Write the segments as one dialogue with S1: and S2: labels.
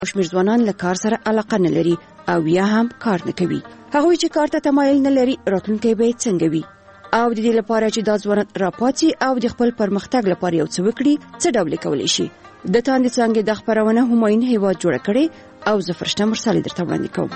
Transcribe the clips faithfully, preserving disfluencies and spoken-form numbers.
S1: شمېر ځوانان له کار سره علاقه نه لري او یا هم کار نه کوي. هغوی چې کار ته تمایل نه لري راتلونکی به څنګه وي؟ او د دې لپاره چې دا ځوانان راپاتې او د خپل پرمختګ لپاره یو څه وکړي څه ډول کولی شي؟ د تاندې څانګې د خپرونه همایون هیواد جوړه کړې او زه فرشته مرسالې درته وړاندې کوم.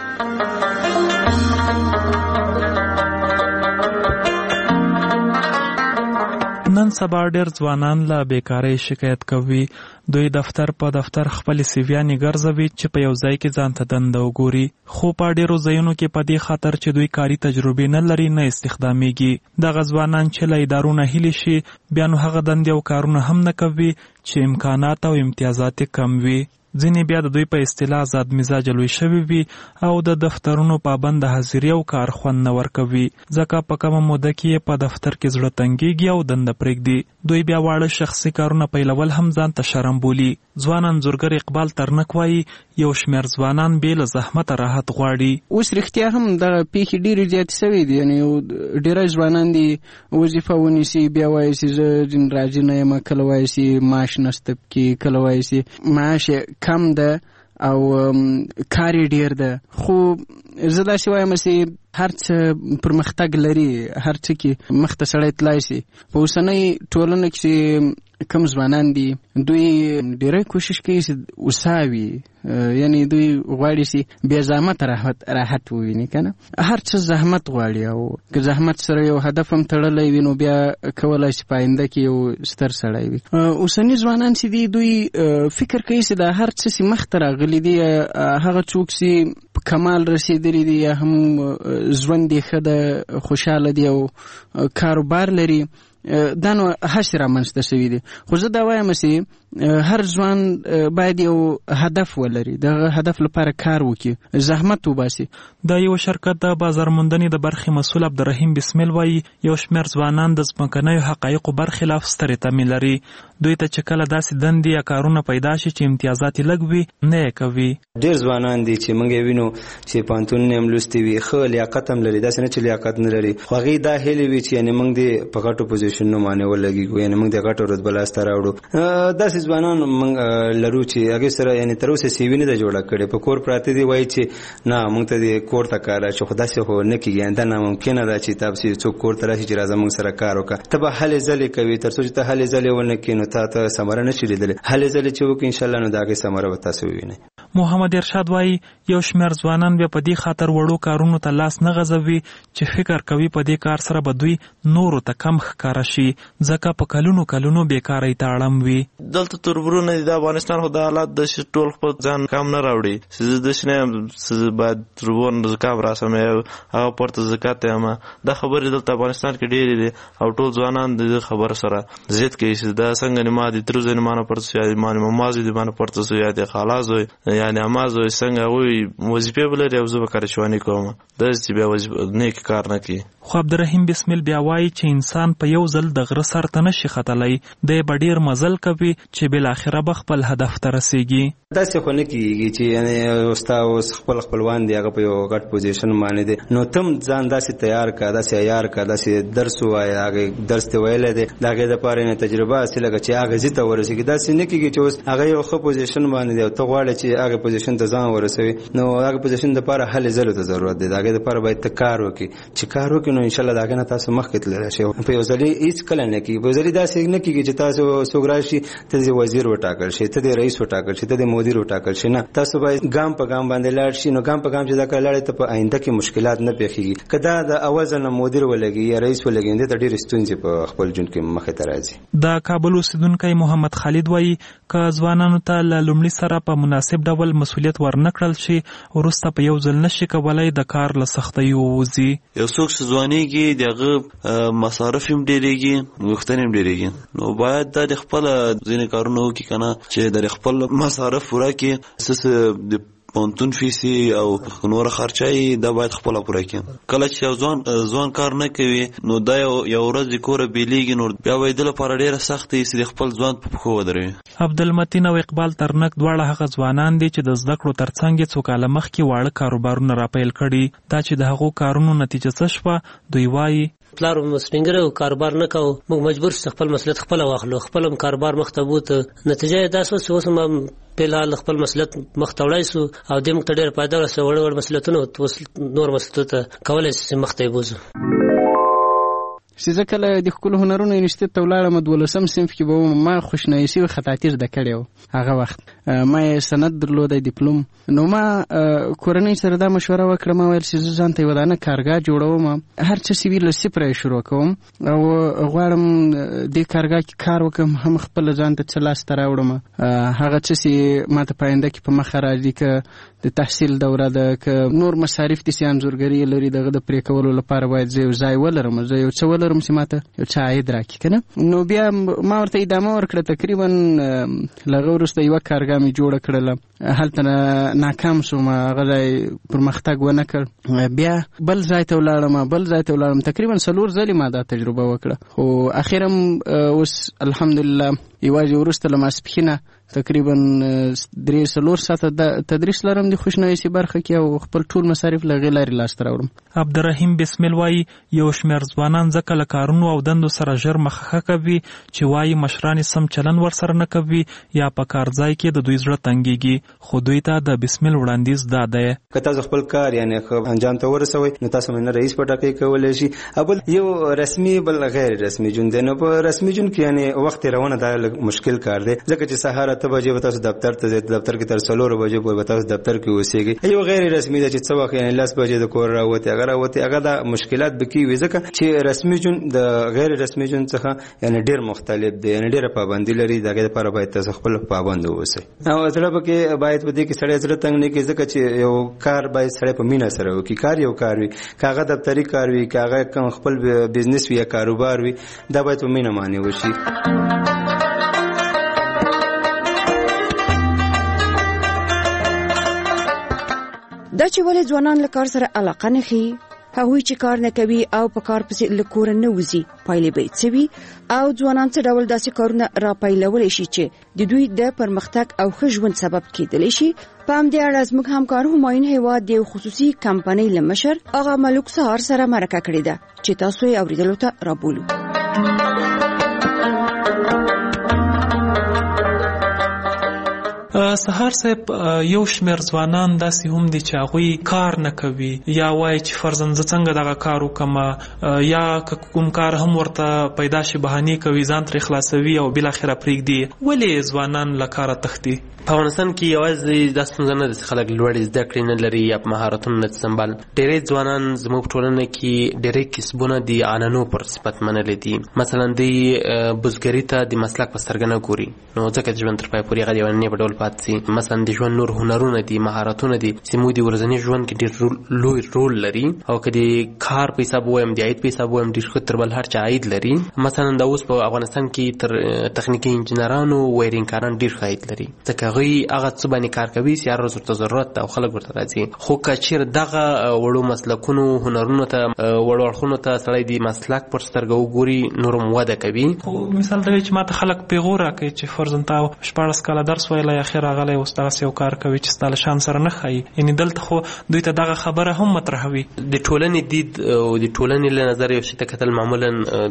S2: نن سبا ډېر ځوانان له بیکارۍ شکایت کوي. دوی دفتر په دفتر خپل سیویانې ګرځوي چې په یو ځای کې ځان ته دنده وګوري، خو په ډېرو ځایونو کې په دې خاطر چې دوی کاري تجربې نه لري نه استخدامیږي. دغه ځوانان چې له ادارو نه هیلې شي بیا نو هغه دندې او کارونه هم نه کوي چې امکانات او امتیازات کم وي. ځینې بیا د دوی په اصطلاح ازاد مزاجه لوی شوي وي او د دفترونو پابند حاضري او کار خوند نه ورکوي، ځکه په کومه موده کې په دفتر کې زړه تنګېږي او دنده پرېږدي. دوی بیا واړه شخصي کارونه پیلول هم ځان ته شرم بولي. ځوان انځورګر اقبال ترنک وایي یو شمېر ځوانان بې له زحمته راحت غواړي.
S3: اوس رښتیا هم دغه پیښې ډېرې زیاتې شوې دي، یعنې ډېری ځوانان دي وظیفه ونیسي بیا وایي چې زه راضي نه یم، کله وایي چې معاش نشته پکې، کله وایي چې معاش کم ده او کار یې ډېر ده. خو زه داسې وایم چې هر څه پرمختګ لري، هر څه کې مخ ته سړی تلای شي. په اوسنۍ ټولنه کې کم ځوانان دي دوی ډېری کوشش کوي چې وساوي، یعنی دوی غواړي چې بې زحمت راحت راحت وویني که نه. هر څه زحمت غواړي او که زحمت سره یو هدف هم تړلی وي نو بیا کولی شي په آینده کې یو ستر سړی وي. اوسني ځوانان چې دي دوی فکر کوي چې دا هر څه چې مخته راغلي دي هغه څوک چې په کمال رسېدلي دي یا هم ژوند یې ښه ده، خوشحاله دي او کاروبار لري، دا نو هسې رامنځته شوي دي. خو زه دا وایم چې هر ځوان باید یو هدف ولري، دغه هدف لپاره کار وکړي، زحمت وباسي.
S2: د یو شرکت د بازار موندنې د برخې مسؤل عبدالرحیم بسمیل وایي یو شمېر ځوانان د ځمکنیو حقایقو برخلاف سترې تمې لري. دوی ته چې کله داسې دندې یا کارونه پیدا شي چې امتیازات یې لږ وي نه یې کوي.
S4: ډېر ځوانان دي چې موږ یې وینو چې پوهنتونونه یې هم لوستي وي، ښه لیاقت هم لري، داسې نه چې لیاقت نه لري، خو هغوی دا هیلې وي چې یعنې موږ دې په غټو پوزیشنونو باندې ولګېږو، یعنې موږ د غټو رتبه لاسته راوړو. داسې ځوانان موږ لرو چې هغې سره یعنې تر اوسه سیوي نه ده جوړه کړې، په کور پراته دي، وایي چې نه موږ ته دې کور ته کار راشي، خو داسې خو نه کېږي، دا ناممکنه ده چې تاسې څوک کور ته راشي چې راځه موږ سره کار وکړه. ته به هلې ځلې کوي، تر څو چې ته هلې ځلې ونه کړې نو تا ته ثمره نه شي لیدلی. هلې ځلې چې وکړې انشاءالله نو د هغې ثمره به تاسو ووینئ.
S2: محمد ارشاد وایي یو شمېر ځوانان بیا په دې خاطر وړو کارونو ته لاس نه غځوي چې فکر کوي په دې کار سره به دوی نورو ته کم ښکاره شي، ځکه په کلونو کلونو بیکارۍ ته اړم وي.
S5: دلته تربورونه دي د افغانستان، خو د حالات د ټول خپل ځان کم نه راوړي چې زه داسې نه یم چې باید تربور زکام راسم هغه پورته زکات یم. دا خبرې دلته افغانستان کې ډېرې دي او ټول ځوانان د دې خبرو سره ضد کوي چې دا څنګه نما دي تر زه نما نه پورته شو، یا ما نه مما زوی دې ما نه پورته شو، یا دې خالا زوی یعنې اما زوی څنګه هغوی وظیفې به لري او زه به کارچواني کوم، داسې چې بیا نیک کار نه کوي.
S2: خو عبدالرحیم بسمیل بیا وایي چې انسان په یو ځل د غره سر ته نشي ختلی، دی به ډېر مزل کوي چې بالاخره به خپل هدف ته رسېږي.
S4: داسې خو نه کېږي چې یعنې ستا اوس خپل خپلوان دي هغه په یو غټ پوزیشن باندې دی، نو تم ځان داسې تیار کړه، داسې عیار کړه، داسې درس ووایه، هغې درس ته ویلی دی، د هغې دپاره یې تجربه حاصله کړه چې اغېزي ته ورسېږي. داسې نه کېږي چې اوس هغه یو ښه پوزیشن باندې دی او ته غواړې چې هغې پوزیشن ته ځان ورسوي، نو هغې پوزیشن دپاره هلې ځلو ته ضرورت دی، د هغې دپاره باید ته کار وکړي. چې کار وکړي نو انشاءالله د هغې نه تاسو مخکې تللی شئ. په یو ځلې هېڅ کله نه کېږي، په یو ځلې داسې نه کېږي چې تاسو څوک راشي ته دې وزیر وټاکل شي، ته دې رئیس وټاکل شي، ته دې مدیر وټاکل شي، نه، تاسو باید ګام په ګام باندې لاړ شي. نو ګام په ګام چې دا کله لاړې ته په آینده کې مشکلات نه پېښېږي. که دا د اول ځل نه مدیر ولګي یا رئیس ولګي دې ته ډېرې ستونزې په خپل ژوند کې مخې ته راځي.
S2: د کابل اوسېدونکی محمد خالد وایي که ځوانانو ته له لومړي سره په مناسب ډول مسؤلیت ورنه کړل شي وروسته په یو ځل نشي کولی د کار له سختیو ووځي.
S6: یو څوک چې ځوانېږي د هغه مصارف هم ډېرېږي، غوښتنې هم ډېرېږي، نو باید دا د خپله ځینې کارونه وکړي که نه چې د خپل مصارف پوره کړي. څه د پوهنتون فیسي او نوره خرچه دا باید خپله پوره کړي. کله چې یو ځوان ځوان کار نه کوي نو دا یو ورځ د کوره بېلېږي، نو بیا به یې ده لپاره ډېره سخته وي چې د خپل ځوان په پښو ودروي.
S2: عبدالمتین او اقبال ترنک دواړه هغه ځوانان دي چې د زده کړو تر څنګ یې څو کاله مخکې واړه کاروبارونه راپیل کړي. دا چې د هغو کارونو نتیجه څه شوه دوی وایي
S7: پلار مسپینګر او کاروبار نه کاوه، موږ مجبور شو خپل مسؤلیت خپل واخلو، خپل کاروبار مخ ته بوته. نتیجه دا شو چې اوس هم په لال خپل مسؤلیت مخ ته وړای سو او د موږ ته ډېر پایدار سو وړ وړ مسؤلیتونه نور مسؤلیت کولای شي مخ ته بوزو.
S3: چې زه کله د ښکلو هنرونو انسټیټ ته ولاړم دولسم صنف کې به وم، ما خوشنویسي او خطاطي زده کړې وه هغه وخت. ما یې سند درلودی ډیپلوم. نو ما کورنۍ سره دا مشوره وکړه، ما ویل چې زه ځان ته یې ودانه کارګاه جوړوم، هر څه چې وي له صفره یې شروع کوم او غواړم دې کارګاه کې کار وکړم، هم خپله ځان ته څه لاسته راوړم. هغه څه چې ما ته په آینده کې په مخه راځي، که د تحصیل دوره ده، که نور مصارف دي چې انځورګري لري، دغه د پرې کولو لپاره باید زه یو ځای ولرم، زه یو څه ولرم چې ما ته یو څه عاید راکړي که نه. نو بیا ما ورته ادامه ورکړه. تقریبا له هغه وروسته یوه کارګاه مې جوړه کړله، هلته ناکام شوم، هغه ځای پرمختګ ونه کړ. بیا بل ځای ته ولاړم بل ځای ته ولاړم تقریبا څلور ځلې ما دا تجربه وکړه، خو اخر هم اوس الحمدلله یوازې وروسته له ماسپښینه تقریبا درې څلور ساعته تدریس لرم د خوشنویسي برخه کې او خپل ټول مصارف له هغې لارې لاسته راوړم.
S2: عبدالرحیم بسمل وایي یو شمېر ځوانان ځکه له کارونو او دندو سره ژر مخه کوي چې وایي مشران سم چلن ورسره نه کوي یا په کار ځای کې د دوی زړه تنګېږي. خو دوی ته د بسمل وړاندیز دا دی
S4: که تاسو خپل کار یعنی انجام ته ورسوئ نو تاسو نه رئیس په ټاکل کولی شي. بل یو رسمي بل غیر رسمي ژوند دی. نو په رسمي ژوند کې یعنی وخت روانه دا مشکل کار دی، ځکه چې سهار اته بجې به تاسو دفتر ته ځئ، دفتر کې تر څلورو بجې پورې به تاسو دفتر کې اوسېږئ. یو غیر رسمي دی چې څه وخت یعنی لس بجې د کور راوتې هغه راوتې هغه دا مشکلات به کېږي، ځکه چې رسمي ژوند د غیر رسمي ژوند څخه یعنی ډېر مختلف دی، یعنی ډېره پابندي لري. د هغې لپاره باید تاسو خپل پابند واوسئ او زړه پکې باید په دې کې سړی زړه تنګ نه کړي، ځکه چې یو کار باید سړی په مینه سره وکړي. کار یو کار وي، که هغه دفتري کار وي، که هغه خپل بزنس وي یا کاروبار وي، دا باید په مینه باندې وشي.
S1: دا چې ولې ځوانان له کار سره علاقه نه ښیي، هغوی چې کار نه کوي او په کار پسې له کوره نه وځي، پایلې به یې څه وي او ځوانان څه ډول داسې کارونه راپیلولی شي چې د دوی د پرمختګ او ښه ژوند سبب کېدلی شي. په همدې اړه زموږ همکار همایون هیواد د یو خصوصي کمپنۍ له مشر آغا ملوک سهار سره مرکه کړې ده چې تاسو یې اورېدلو ته رابولو.
S2: سهار صاحب، یو شمېر ځوانان داسې هم دي چې هغوی کار نه کوي یا وایي چې فرضاً زه څنګه دغه کار وکړم، یا که کوم کار هم ورته پیدا شي بهانې کوي، ځان ترې خلاصوي او بالاخره پرېږدي. ولې ځوانان له کاره تښتي؟
S8: په افغانستان کې یوازې دا ستونزه نه ده چې خلک لوړې زده کړې نه لري یا په مهارتونو نه سمبال. ډېری ځوانان زموږ په ټولنه کې ډېری کسبونه د عنعنو پر صفت منلي دي. مثلا دوی بزګري ته د مسلک په سترګه نه ګوري، نو ځکه چې ژوند تر پایه پورې هغه د عنعنې په ډول پاتې سي. مثلا د ژوند نور هنرونه دي، مهارتونه دي چې موږ د ورځني ژوند کې ډېر لوی رول لري، او که د کار په حساب ووایم، د عاید په حساب ووایم، ډېر ښه تر بل هر چا عاید لري. مثلا دا اوس په افغانستان کې تر تخنیکي انجینرانو وایرینګکاران ډېر ښه عاید لري، ځکه هغوی هغه څه باندې کار کوي چې هر ورځ ورته ضرورت ده او خلک ورته راځي. خو که چېرې دغه وړو مسلکونو هنرونو ته وړو اړخونو ته سړی د مسلک پر سترګه وګوري، نور هم وده کوي.
S2: مثال دا چې ما ته خلک پیغور راکوي چې فرضاً تا شپاړس کاله درس ویلی، اخر راغلی اوس دغسې یو کار کوي چې ستا له شان سره نه ښایي. یعنې دلته خو دوی ته دغه خبره هم مطرحوي.
S8: د ټولنې دید او د ټولنې له نظر یو شي ته کتل معمولا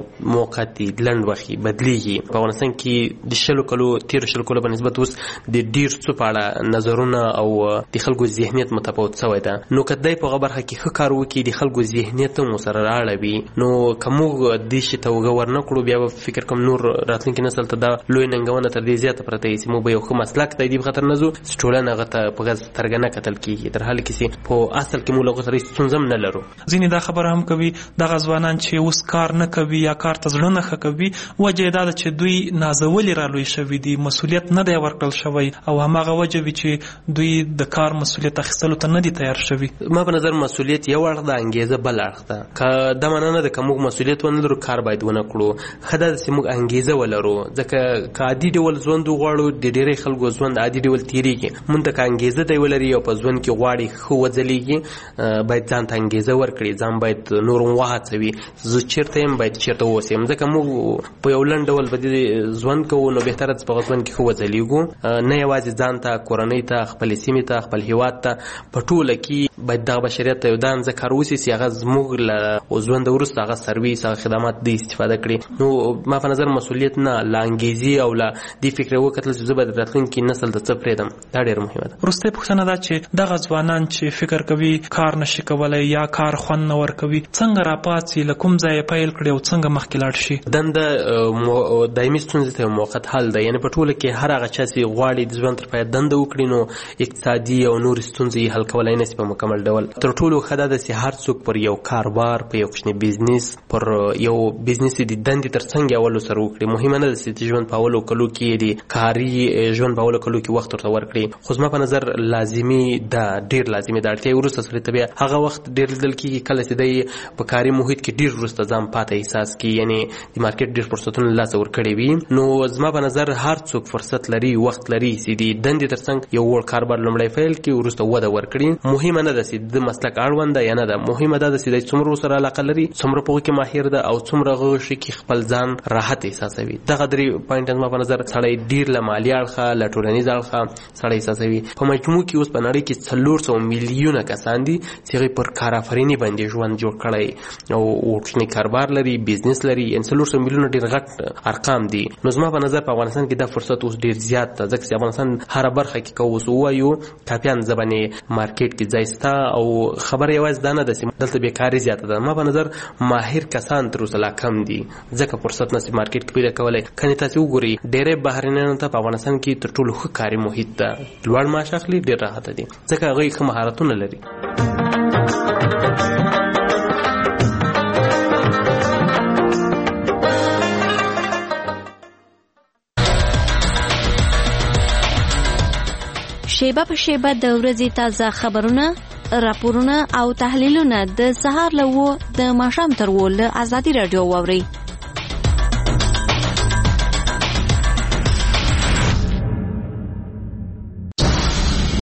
S8: موقتي لنډ وخت بدلیږي. په افغانستان کې د شلو کلو تېرو شلو کلو په نسبت اوس د ډېر څه په اړه نظرونه او د خلکو ذهنیت متفاوت شوی ده. نو که دی په هغه برخه کې ښه کار وکړي، د خلکو ذهنیت هم ورسره رااړوي، نو که موږ دې شي ته اوږه ورنه کړو، بیا به فکر کوم نور راتلونکي نسل ته دا لوی ننګونه تر دې زیاته پرته وي چې موږ به یو ښه مسلک ته دې په خاطر نه ځو چې ټولنه هغه ته په غز سترګه نه کتل کېږي، تر حاله کې چې په اصل کې موږ له هغو سره هېڅ ستونزه هم نه لرو.
S2: ځینې دا خبره هم کوي دغه ځوانان چې اوس کار نه کوي یا کار ته زړه نه ښه کوي، وجه یې دا ده چې دوی نازولي رالوی شوي دي، مسؤلیت نه دی ورکړل شوی، او هماغه وجه وي چې دوی د کار مسؤلیت اخیستلو ته نه دي تیار شوي.
S8: ما په نظر مسؤلیت یو اړخ ده، انګیزه بل اړخ ده. که دا معنا نه ده که موږ مسؤلیت ونه لرو کار باید ونه کړو، ښه ده چې موږ انګیزه ولرو، ځکه که عادي ډول ژوند وغواړو، د ډېری خلکو ژوند عادي ډول تیریږي مونږ ته انګیزه دی ولري او په ژوند کې غواړي خو وځلېږي باید ځان ته انګیزه ورکړي ځان باید نور وهڅوي زه چیرته یم باید چیرته اوسم ځکه موږ په یو لنډ ډول په دې ژوند کوو نو بهتره ده په ژوند کې خو وځلېږو نه یوازې ځان ته کورنۍ ته خپل سیمې ته خپل هیواد ته په ټوله کې باید دغه بشریت ته یو دا اندازه کار وشي چې هغه زموږ له ژوند وروسته هغه سرویس هغه خدمات د استفاده کړي نو ما په نظر مسؤلیت نه له انګیزې او له دې فکر وکتل چې زه به د راتلونکي نسل ته څه پرېږدم دا ډېره مهمه ده.
S2: وروستۍ پوښتنه دا چې دغه ځوانان چې فکر کوي کار نشي کولی یا کار خوند نه ورکوي څنګه راپاڅي له کوم ځایه پیل کړي او څنګه مخکې لاړ شي؟
S8: دنده دایمي ستونزې ته موقت حل ده یعنې په ټوله کې هر هغه چا چې غواړي د ژوند تر پایه دنده وکړي نو اقتصادي او نور ستونزې حل کولی نه شي په مکمل ډول. تر ټولو ښه دا ده چې هر څوک پر یو کاروبار په یو کوچني بزنس پر یو بزنس د دندې تر څنګ اولو سره وکړي. مهمه نه ده چې د ژوند په اولو کلو کې د کاري ژوند په اولو کلو کې وخت ورته ورکړي خو زما په نظر لازمي ده ډېر لازمي ده اړتیا وروسته سړي ته بیا هغه وخت ډېر لیدل کېږي کله چې دی په کاري محیط کې ډېر وروسته ځان پاته احساس کړي یعنې د مارکیټ ډېر فرصتونه له لاسه ورکړي وي نو زما په نظر هر څوک فرصت لري وخت لري چې د دندې تر څنګ یو وړ کاروبار لومړی پیل کړي وروسته وده ورکړي. مهمه نه ده چې د مسلک اړوند ده یا نه ده مهمه ده چې دی څومره ورسره علاقه لري څومره په هغو کې ماهر ده او څومره هغه شي کې خپل ځان راحت احساسوي. دغه درې پوینټ زما په نظر سړی ډېر له مالي اړخه له ټولنیز اړخه سړی احساسوي. په مجموع کې اوس په نړۍ کې څلور سوه میلیونه کسان دي چې هغوی پر کارآفریني باندې ژوند جوړ کړی او کوچنی کاروبار لري بزنس لري یعنې څلور سوه میلیونه ډېر غټ ارقام دي. نو زما په نظر په افغانستان کې دا فرصت اوس ډېر زیات ده ځکه چې افغانستان هره برخه کې که اوس ووایو کاپیان زه باندې مارکیټ کې ځای شته او خبره یوازې دا نه ده چې دلته بیکاري زیاته ده. ما په نظر ماهر کسان تر اوسه لا کم دي ځکه فرصت نشي مارکیټ کې پیدا کولی. کنې تاسې وګورئ ډېری بهرنیانو ته په افغانستان کې تر ټولو ښه کاري محیط ده لوړ معاش اخلي ډېر راحته دي ځکه هغوی ښه مهارتونه لري.
S9: شیبه په شیبه د ورځې تازه خبرونه راپورونه او تحلیلونه د سهار له اوه د ماښام تر اوه له ازادي راډیو واورئ.